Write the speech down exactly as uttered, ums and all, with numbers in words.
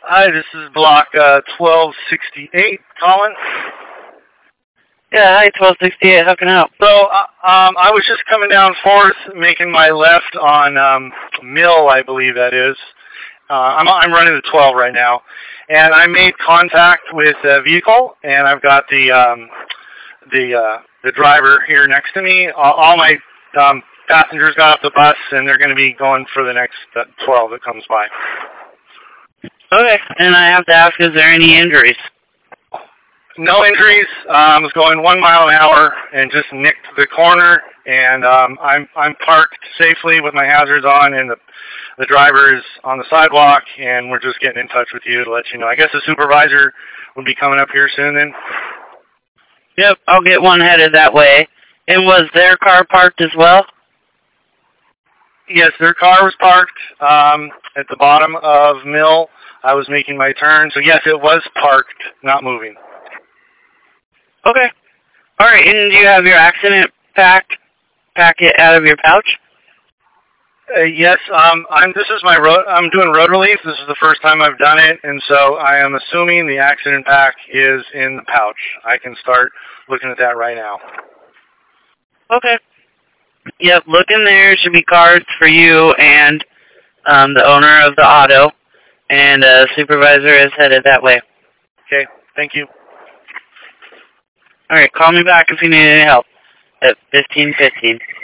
Hi, this is block uh, twelve sixty-eight, Colin. Yeah, hi, twelve sixty-eight. How can I help? So, uh, um, I was just coming down Fourth, making my left on um, Mill, I believe that is. Uh, I'm, I'm running the twelve right now, and I made contact with a vehicle, and I've got the um, the uh, the driver here next to me. All, all my um, passengers got off the bus, and they're going to be going for the next uh, twelve that comes by. Okay, and I have to ask, is there any injuries? No injuries. Um, I was going one mile an hour and just nicked the corner, and um, I'm I'm parked safely with my hazards on, and the the driver is on the sidewalk, and we're just getting in touch with you to let you know. I guess the supervisor would be coming up here soon then? Yep, I'll get one headed that way. And was their car parked as well? Yes, their car was parked um, at the bottom of Mill. I was making my turn, so yes, it was parked, not moving. Okay. All right, and do you have your accident pack, packet out of your pouch? Uh, yes, um, I'm. This is my road. I'm doing road relief. This is the first time I've done it, and so I am assuming the accident pack is in the pouch. I can start looking at that right now. Okay. Yep, look in there. Should be cards for you and um, the owner of the auto, and uh, supervisor is headed that way. Okay, thank you. All right, call me back if you need any help at fifteen fifteen.